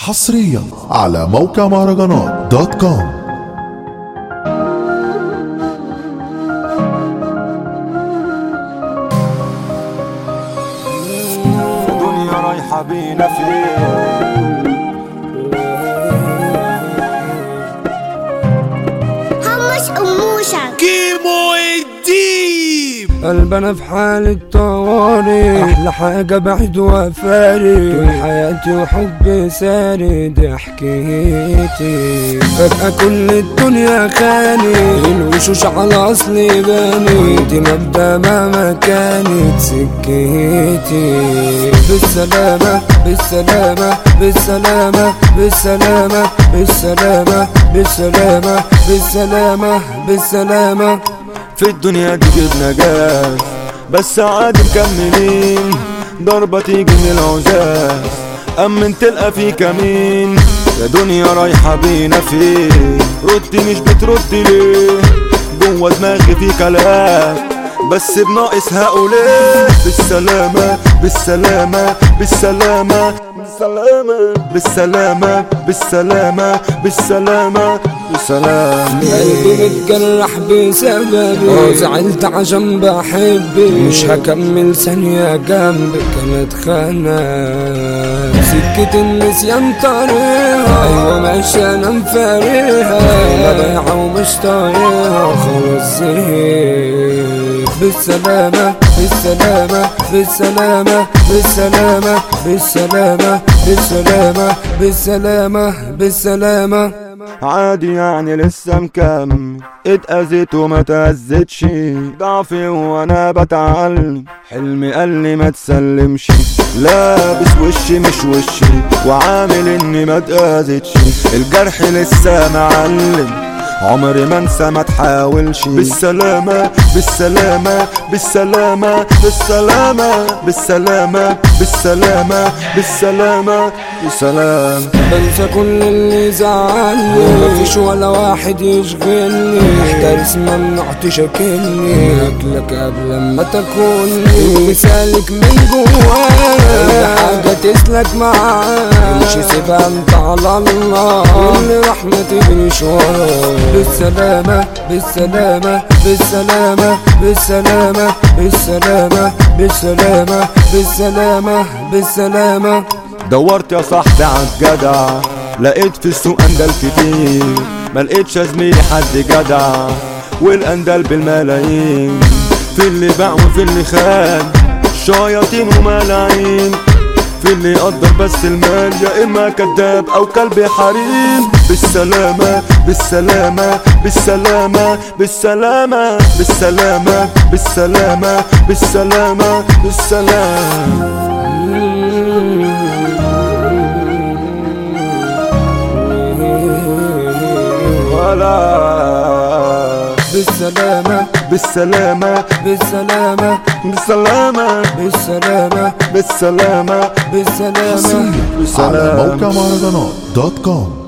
حصريا على موقع مهرجانات دوت كوم. الدنيا رايحة بينا فين؟ همش أموشة كيمو الديب قلبنا في حالة طوارئ، أحلى حاجة بعد وفارق، طول حياتي وحب ساري، دي حكايتي. فجأة كل الدنيا خاني، الوشوش على أصلي باني، دي مبدأ مهما كانت سكتي. بالسلامة بالسلامة بالسلامة بالسلامة بالسلامة بالسلامة بالسلامة بالسلامة. في الدنيا دي جبنا جاز بس عادي مكملين، ضربة تيجي من العزاز أمن تلقى في كمين. يا دنيا رايحة بينا فين؟ ردي مش بتردي ليه؟ جوا دماغي في كلام بس بناقص هقوليه. بالسلامة بالسلامة بالسلامة بالسلامة بالسلامة بالسلامة بالسلامة بالسلام. قلبي متجرح بسببي، زعلت عشان بحبك، مش هكمل ثانية جنبك، كانت خانة سكة النسيان طريقها، أيوة ماشي أنا مفارقها، أنا ضايعة ومش طايقها خلاص زهقت. بالسلامة بالسلامة بالسلامة بالسلامة بالسلامة بالسلامة بالسلامة بالسلامة. عادي يعني لسه مكمل، اتأذيت وما تأذيتش، ضعفي وانا بتعلم، حلمي قال لي ما تسلمش، لابس وشي مش وشي وعامل اني ما اتأذيتش، الجرح لسه معلم، عمري ما انسى ما تحاولش. بالسلامة بالسلامة بالسلامة بالسلامة بالسلامة بالسلامة بالسلامة بالسلام. بنسى كل اللي زعلني، مفيش ولا واحد يشغلني، احترس ممنوع تشكلني، اكلك قبل ما تاكلني، مثالك من جوايا، كل حاجة تسلك معايا، مش سيبها انت على الله، واللي راح ما تجريش وراه. بالسلامة بالسلامة بالسلامة بالسلامة بالسلامة بالسلامة بالسلامة بالسلامة. دورت يا صاحبي عالجدع، لقيت في السوق اندل كتير، ملقيتش يا زميلي حد جدع، والاندل بالملايين، في اللي باع وفي اللي خان، شياطين وملايين، في اللي يقدر بس المال، يا اما كذاب او كلب حريم. بالسلامة بالسلامة بالسلامة بالسلامة بالسلامة بالسلامة بالسلامة بالسلام. بالسلامة بالسلامة بالسلامة بالسلامة بالسلامة بالسلامة بالسلامة على موقع مهرجانات دوت كوم.